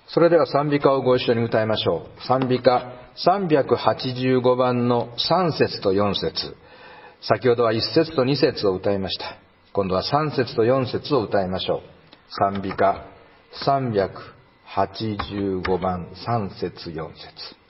それでは賛美歌をご一緒に歌いましょう。賛美歌385番の3節と4節。先ほどは1節と2節を歌いました。今度は3節と4節を歌いましょう。賛美歌385番3節4節。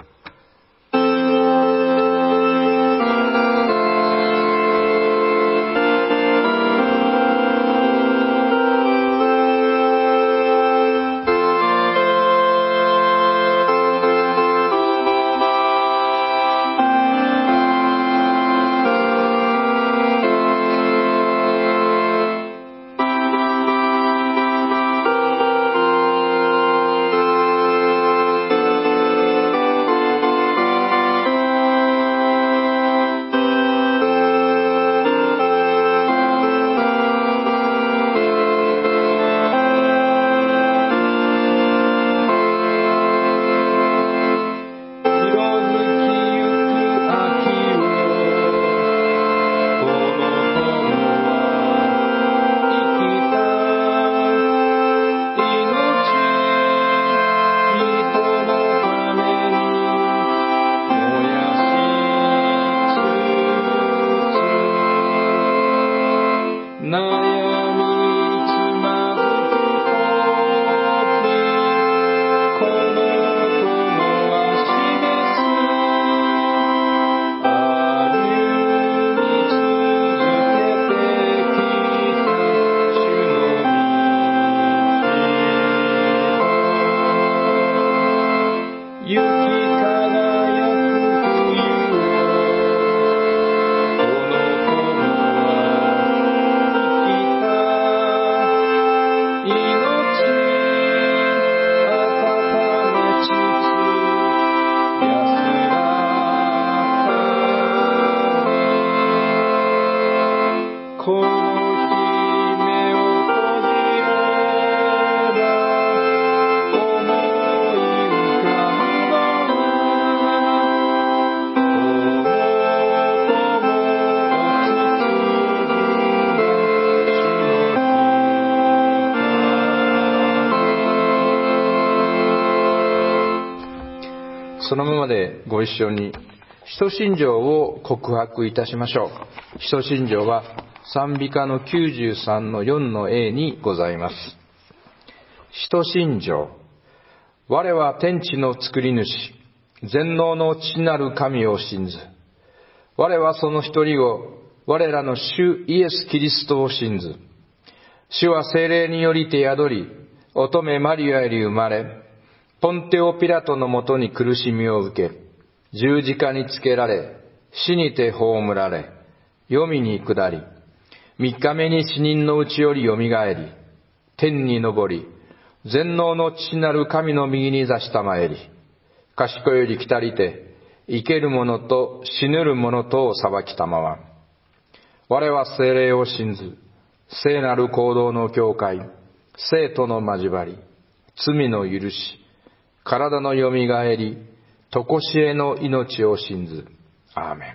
そのままでご一緒に使徒信条を告白いたしましょう。使徒信条は賛美歌の93の4の A にございます。使徒信条。我は天地の作り主、全能の父なる神を信ず。我はその一人を、我らの主イエス・キリストを信ず。主は聖霊によりて宿り、乙女マリアより生まれ、ポンテオピラトのもとに苦しみを受け、十字架につけられ、死にて葬られ、黄泉に下り、三日目に死人のうちよりよみがえり、天に昇り、全能の父なる神の右に座したまえり、賢より来たりて、生ける者と死ぬる者とを裁きたまわ。我は聖霊を信ず、聖なる行動の教会、聖との交わり、罪の許し、体のよみがえり、とこしえの命を信ず。アーメン。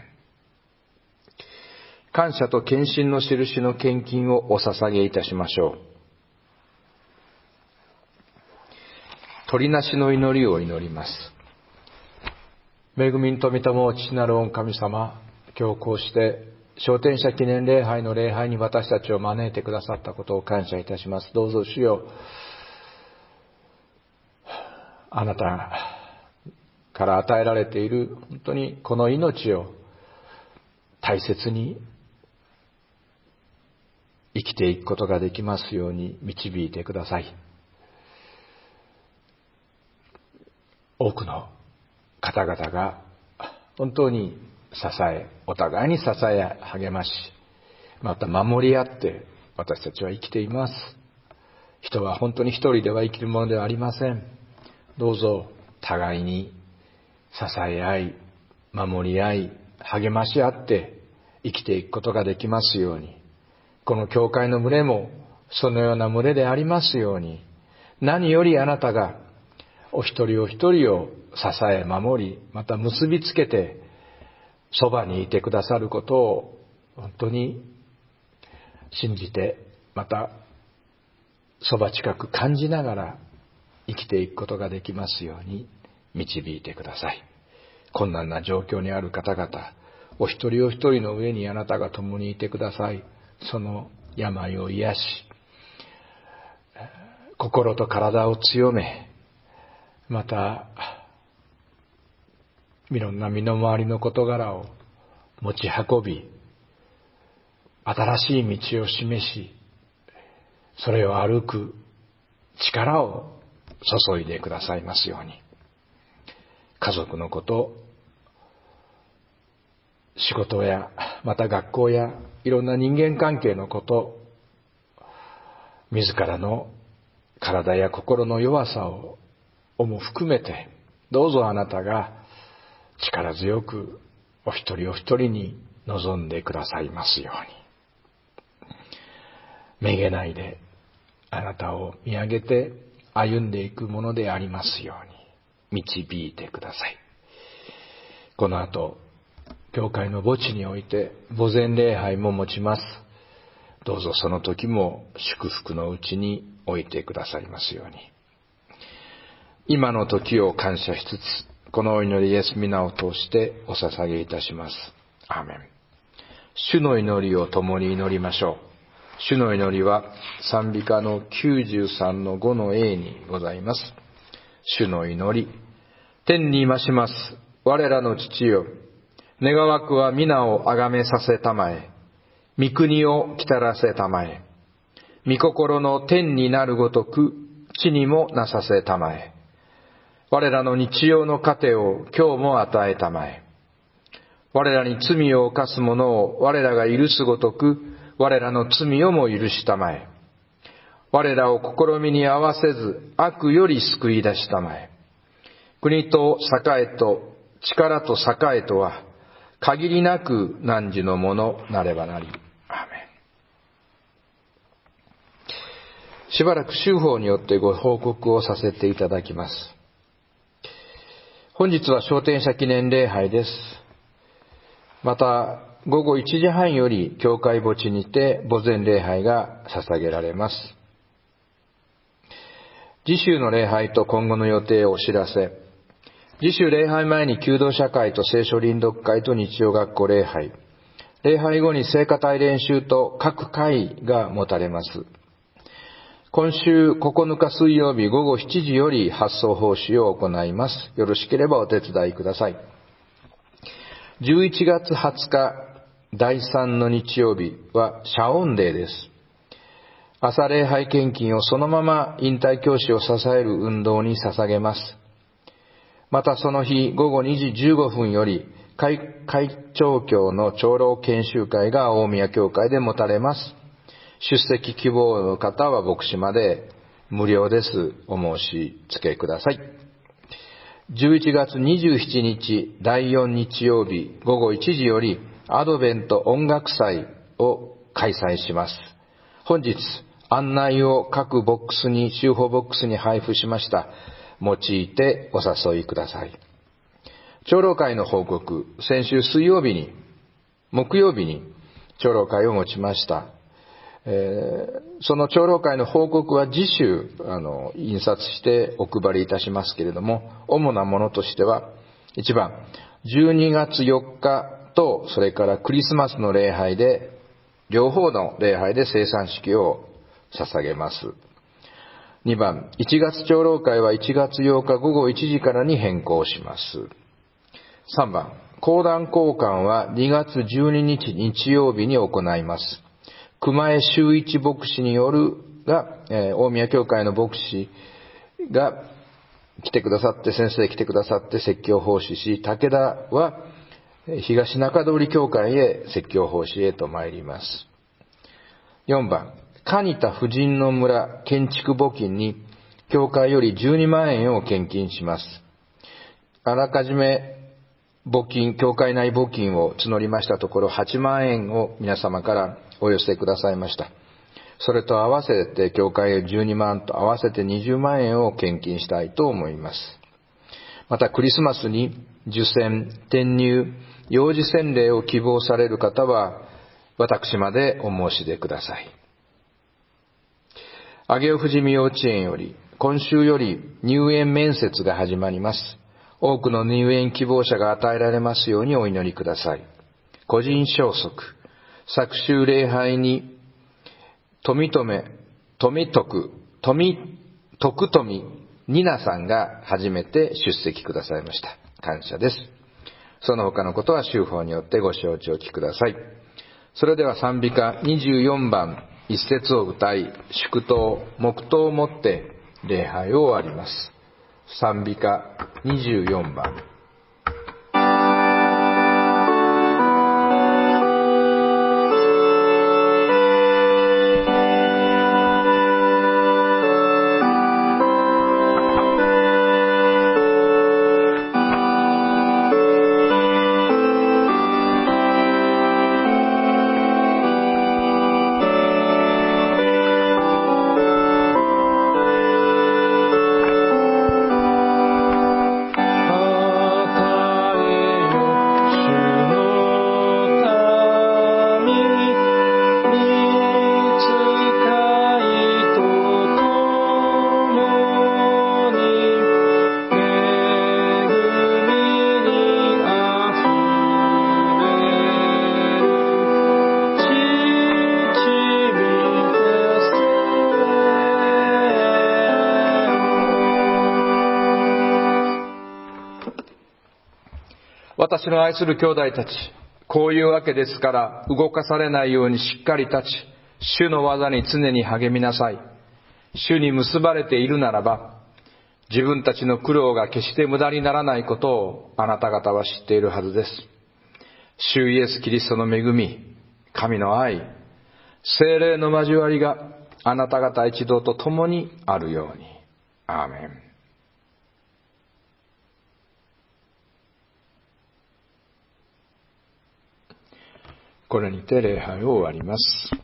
感謝と献身の印の献金をお捧げいたしましょう。取りなしの祈りを祈ります。恵みに富みたも父なる御神様、今日こうして昇天者記念礼拝の礼拝に私たちを招いてくださったことを感謝いたします。どうぞ主よ、あなたから与えられている本当にこの命を大切に生きていくことができますように導いてください。多くの方々が本当に支え、お互いに支え励まし、また守り合って私たちは生きています。人は本当に一人では生きるものではありません。どうぞ互いに支え合い、守り合い、励まし合って生きていくことができますように、この教会の群れもそのような群れでありますように、何よりあなたがお一人お一人を支え守り、また結びつけてそばにいてくださることを本当に信じて、またそば近く感じながら生きていくことができますように導いてください。困難な状況にある方々、お一人お一人の上にあなたが共にいてください。その病を癒し、心と体を強め、またいろんな身の回りの事柄を持ち運び、新しい道を示し、それを歩く力を注いでくださいますように。家族のこと、仕事やまた学校やいろんな人間関係のこと、自らの体や心の弱さをも含めて、どうぞあなたが力強くお一人お一人に臨んでくださいますように。めげないであなたを見上げて歩んでいくものでありますように導いてください。この後、教会の墓地において墓前礼拝も持ちます。どうぞその時も祝福のうちに置いてくださいますように。今の時を感謝しつつ、このお祈りイエス皆を通してお捧げいたします。アーメン。主の祈りを共に祈りましょう。主の祈りは賛美歌の93の5の A にございます。主の祈り。天にいまします我らの父よ、願わくは皆をあがめさせたまえ、御国を来たらせたまえ、御心の天になるごとく地にもなさせたまえ、我らの日用の糧を今日も与えたまえ、我らに罪を犯す者を我らが許すごとく我らの罪をも許したまえ、我らを試みに合わせず悪より救い出したまえ、国と栄と力と栄とは限りなく汝のものなればなり。アーメン。しばらく修法によってご報告をさせていただきます。本日は昇天者記念礼拝です。また午後1時半より教会墓地にて墓前礼拝が捧げられます。次週の礼拝と今後の予定をお知らせ。次週礼拝前に求道者会と聖書臨読会と日曜学校礼拝。礼拝後に聖歌隊練習と各会が持たれます。今週9日水曜日午後7時より発送奉仕を行います。よろしければお手伝いください。11月20日第3の日曜日は謝恩デーです。朝礼拝献金をそのまま引退教師を支える運動に捧げます。またその日午後2時15分より会長教の長老研修会が大宮教会で持たれます。出席希望の方は牧師まで無料です。お申し付けください。11月27日第4日曜日午後1時よりアドベント音楽祭を開催します。本日案内を各ボックスに、修法ボックスに配布しました。用いてお誘いください。長老会の報告、先週木曜日に長老会を持ちました。その長老会の報告は次週印刷してお配りいたしますけれども、主なものとしては、1番、12月4日とそれからクリスマスの礼拝で、両方の礼拝で聖餐式を捧げます。2番、1月長老会は1月8日午後1時からに変更します。3番、講談交換は2月12日日曜日に行います。熊江修一牧師による大宮教会の牧師が来てくださって、先生来てくださって説教奉仕し、武田は東中通教会へ説教奉仕へと参ります。4番、蟹田婦人の村建築募金に教会より12万円を献金します。あらかじめ教会内募金を募りましたところ8万円を皆様からお寄せくださいました。それと合わせて教会へ12万と合わせて20万円を献金したいと思います。またクリスマスに受洗、転入、幼児洗礼を希望される方は私までお申し出ください。上尾富士見幼稚園より今週より入園面接が始まります。多くの入園希望者が与えられますようにお祈りください。個人消息、昨週礼拝に富ニナさんが初めて出席くださいました。感謝です。その他のことは週報によってご承知おきください。それでは賛美歌24番一節を歌い、祝祷、黙祷をもって礼拝を終わります。賛美歌24番。私の愛する兄弟たち、こういうわけですから動かされないようにしっかり立ち、主の技に常に励みなさい。主に結ばれているならば、自分たちの苦労が決して無駄にならないことをあなた方は知っているはずです。主イエス・キリストの恵み、神の愛、聖霊の交わりがあなた方一同と共にあるように。アーメン。これにて礼拝を終わります。